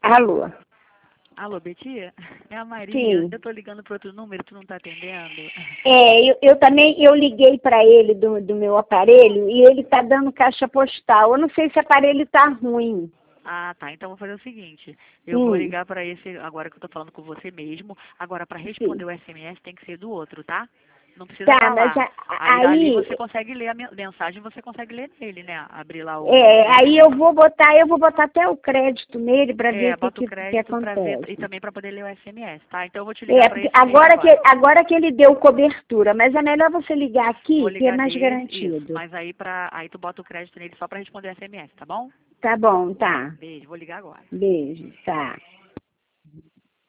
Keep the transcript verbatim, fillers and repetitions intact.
Alô? Alô, Betia? É a Maria. Sim. Eu tô ligando para outro número, tu não tá atendendo? É, eu, eu também, eu liguei para ele do, do meu aparelho e ele tá dando caixa postal. Eu não sei se o aparelho tá ruim. Ah, tá. Então vou fazer o seguinte. Eu vou Hum, ligar para esse, agora que eu tô falando com você mesmo. Agora, para sim. responder o S M S tem que ser do outro, tá? Não precisa Tá, estar mas lá. a- Aí a- dali aí, você consegue ler a men- mensagem, você consegue ler nele, né? Abrir lá o, é, o aí eu S M S. vou botar, eu vou botar até o crédito nele para ver É, o que, bota o que, que crédito para ver e acontece. também para poder ler o S M S, tá? Então eu vou te ligar É, para porque esse e-mail agora que, agora. agora que ele deu cobertura, mas é melhor você ligar Vou aqui, que é ligar mais desse, isso. garantido. Mas aí para aí tu bota o crédito nele só para responder o S M S, tá bom? Tá bom, Tá. tá. Beijo. Vou ligar agora. Beijo, tá.